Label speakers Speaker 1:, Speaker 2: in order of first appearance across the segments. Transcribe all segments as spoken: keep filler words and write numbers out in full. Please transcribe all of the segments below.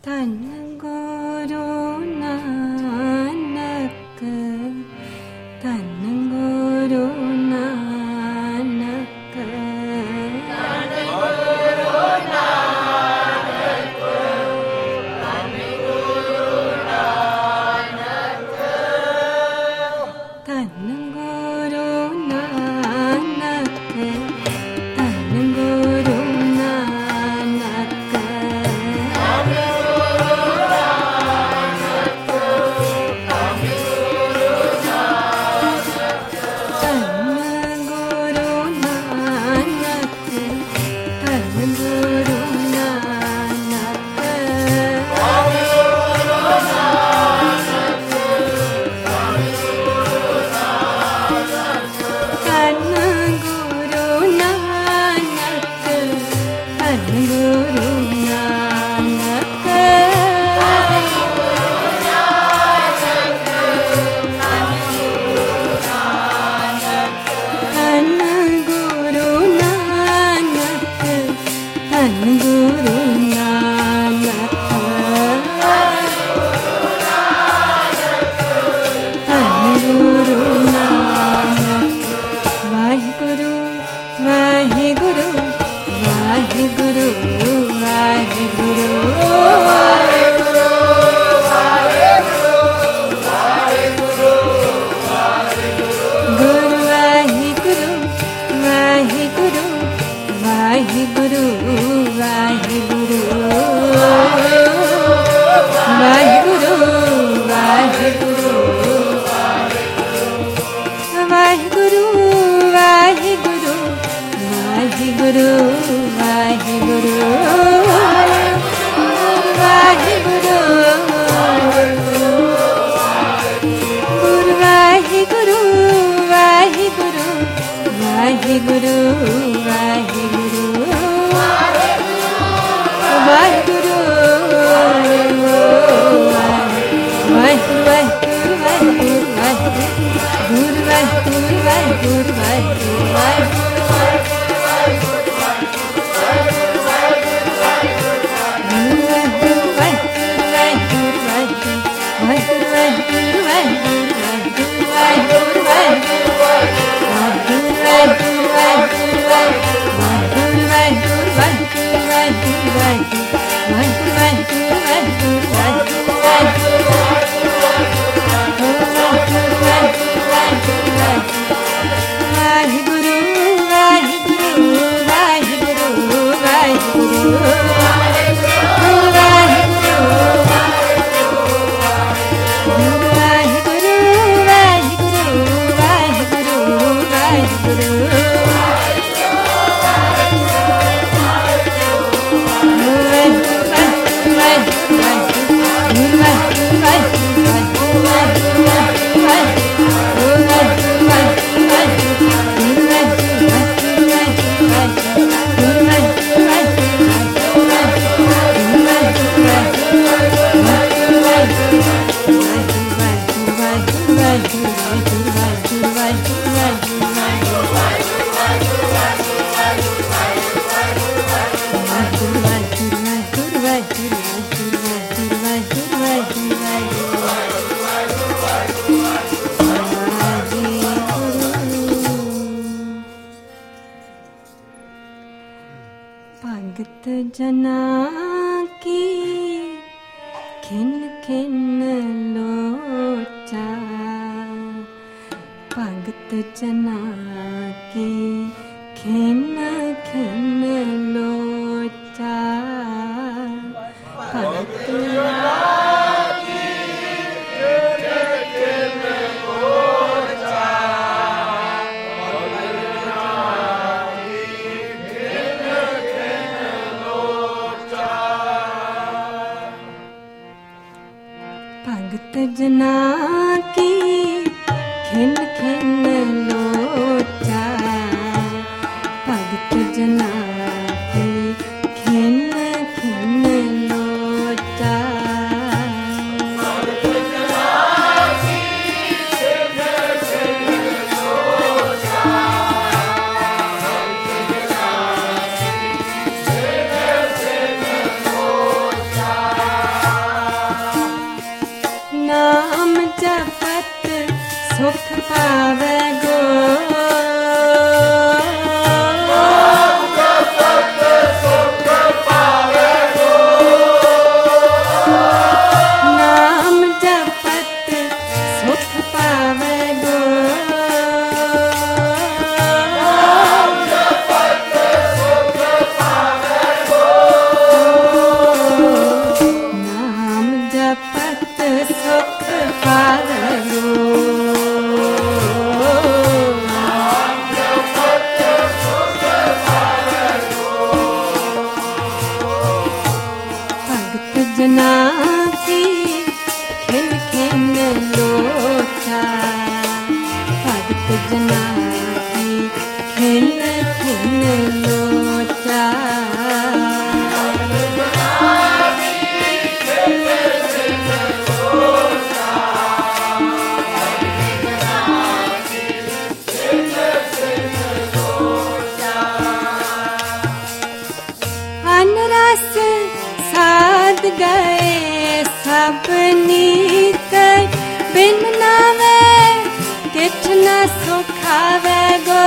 Speaker 1: ਧੰਨ ਗੁਰੂ ਨਾਨਕ, ਧੰਨ ਗੁਰੂ ਨਾਨਕ, ਧੰਨ ਗੁਰੂ ਨਾਨਕ, ਧੰਨ ਗੁਰੂ ਨਾਨਕ, ਧੰਨ ਗੁਰੂ ਨਾਨਕ, ਧੰਨ ਗੁਰੂ सुख पावे गो। नाम जपत सुख पावे गो। नाम जपत सुख पावे गो। भगत जना की खिन खिन लोचा। भगत जना की खिन खिन लोचा। अनरस साध गए सब नीकर। बिन नावे किछ न सुखावे गो।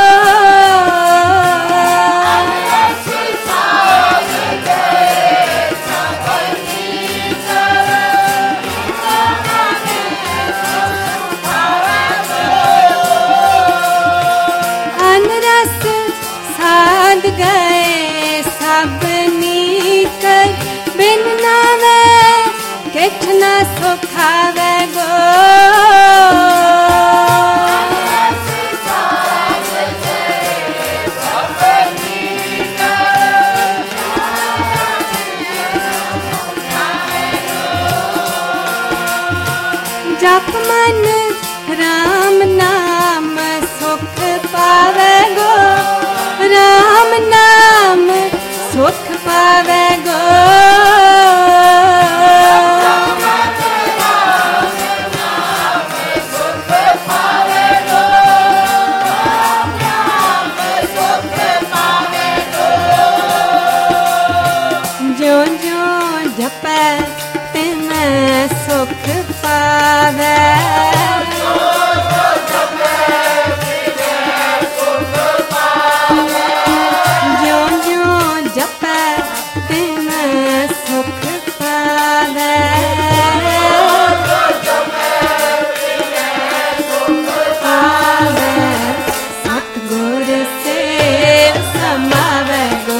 Speaker 1: अनरस साध गए सब नीकर। बिन नावे किछ न सुखावे गो। जप मन राम नाम सुख पावे गो। राम नाम सुख पावे गो। जो जो जपै तिन सुख पावे। जो जो जपै तिन सुख पावे। पावे सतगुर सेव समावे गो।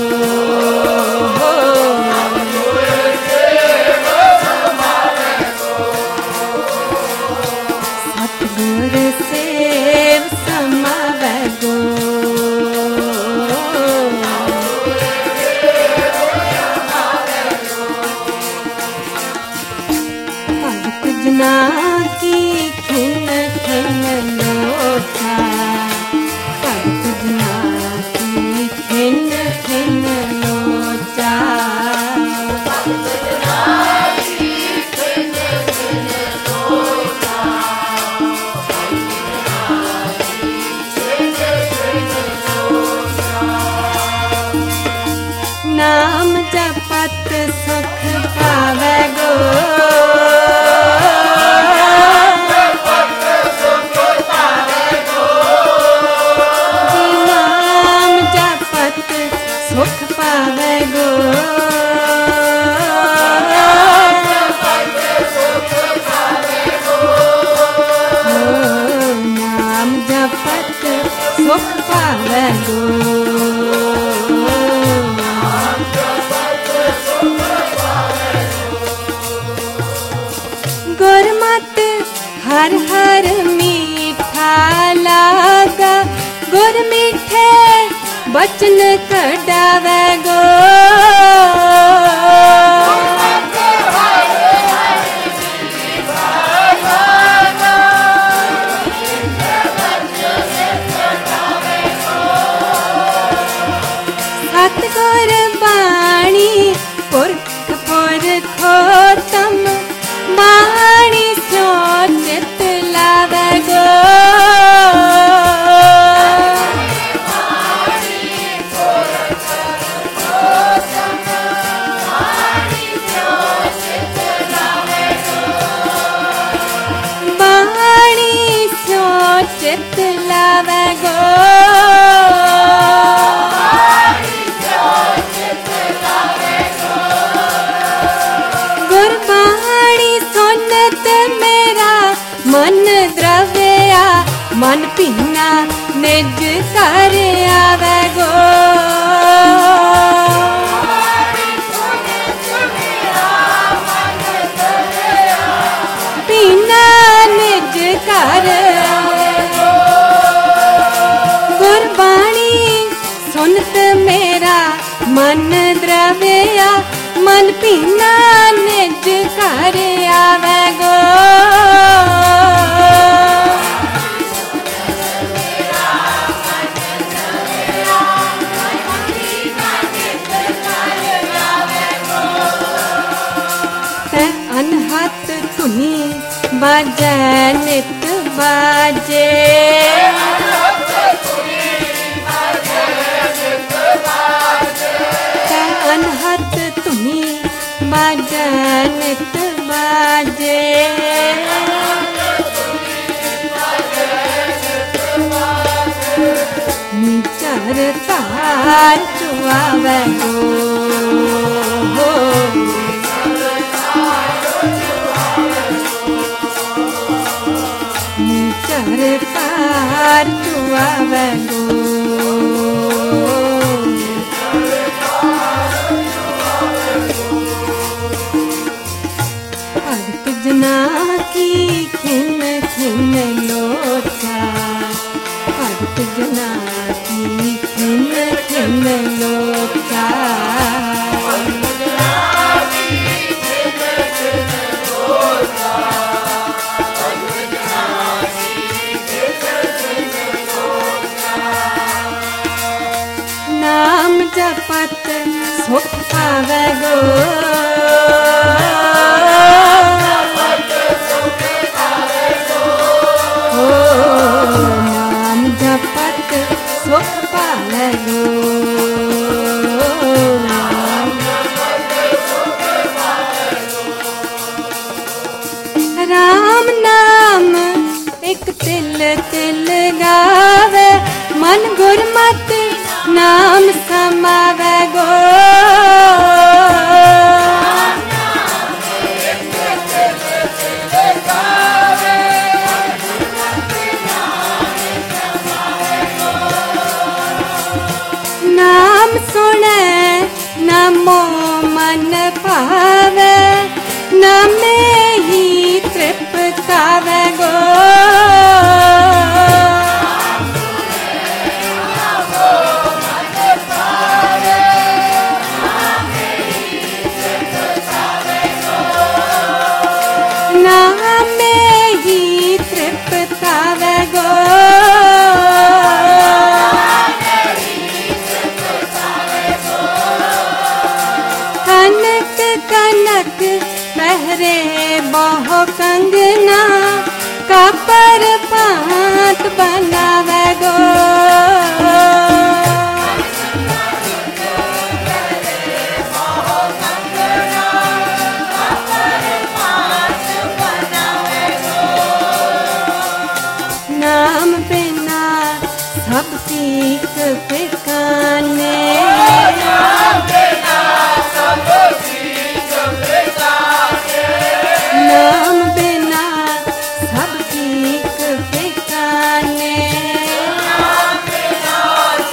Speaker 1: सतगुर सेव समावे गो। भगत जना की खिन खिन लोचा। भगत जना की खिन खिन लोचा। नाम जपत सुख पावे गो। नाम जपत सुख पावे गो। नाम जपत सुख पावे गो। गुरमत हर हर मीठा लागा। गुर मीठे बचन कढ़ावे गो। सतगुर बाणी पुरख पुरखोत्तम। बाणी स्यो चित लावे गो। बाणी चित लावे गो। गुरबाणी सुनत मेरा मन द्रव्या मन पीना निज कर आवे गो। पीना निज कर गुरबाणी सुनत मेरा मन द्रव्या मन पीना निज कर आवे गो। अनहत धुनी बाजे नित बाजे। अनहत धुनी बाजे नित बाजे। नीचर तार चुआवे गो। नीचर तार चुआवे गो। भगत जना की खिन खिन लोचा। भगत जना की खिन खिन लोचा। नाम जपत सुख पावे गो। ओ नाम जपत सुख पावे गो। राम नाम एक तिल तिल गावे मन गुरमत नाम समावे गो। नाम सुने नमो मन पावे नामे ही तृप्तावे गो। नामे ही तृप्तावे गो। कनक कनक पहरे बहु कंगना का पर पात बनावे गो। नाम बिना सब सीख फिकाने। नाम बिना सब सीख फिकाने। नाम बिना सब सीख फिकाने। नाम बिना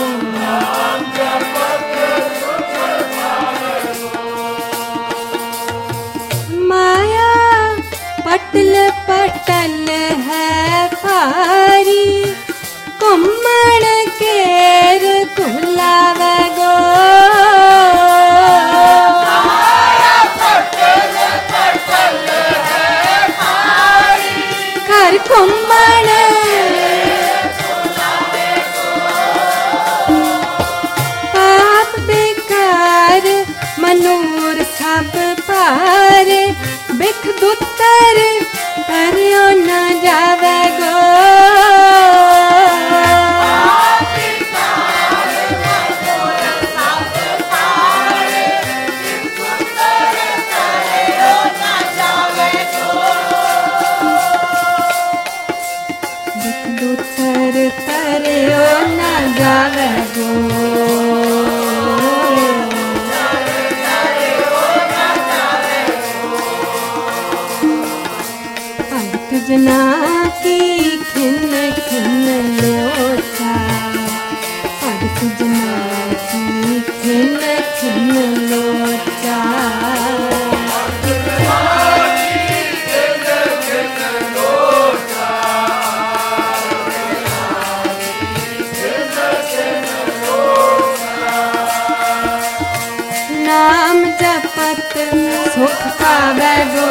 Speaker 1: लिख दूतर करियो न जावे गो लिख दूतर करियो न जावे गो जना की खिन खिन लोचा पड़क जना की खिन खिन लोचा नाम जपत सुख पावे गो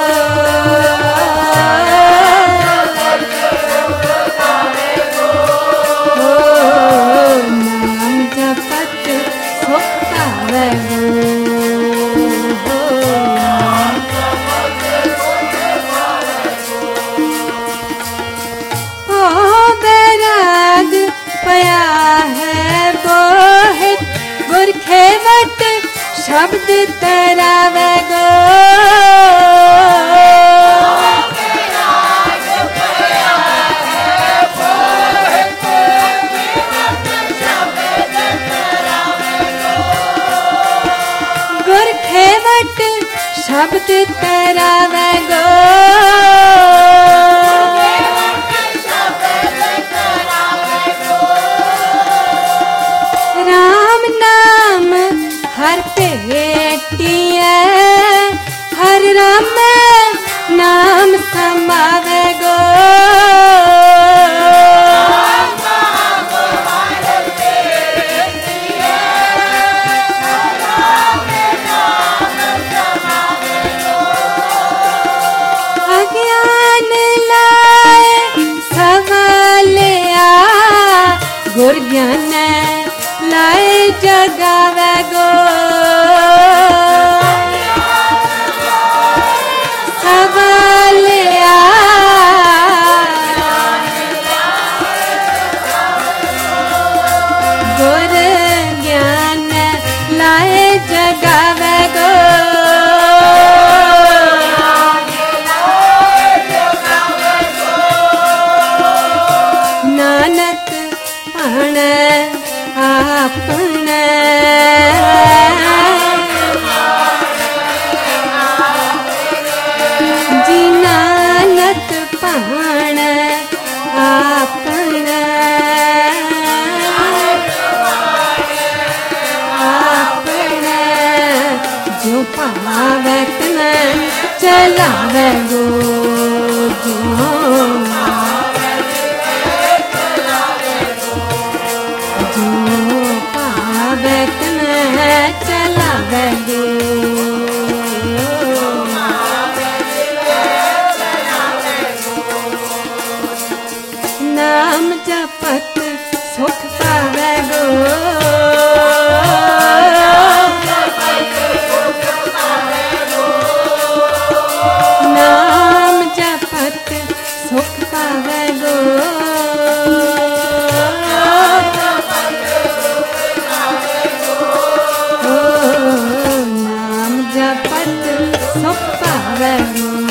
Speaker 1: पया है बोहित गुरखेवट शब्द तरावे गो गुरखेवट शब्द तरावे गो हर पेटिया हर राम नाम समावे गो अज्ञान लाए सवालिया गुर ज्ञान लाए जगावे गो सवालिया गुर ज्ञान लाए जगावे गो नानक पण आपने जी नानक पाण आपने आपने जो पावे तन चलावे गो जो चलावे गो नाम जपत सुख पावे गो नाम जपत सुख पावे गो जपत सुख पावे गो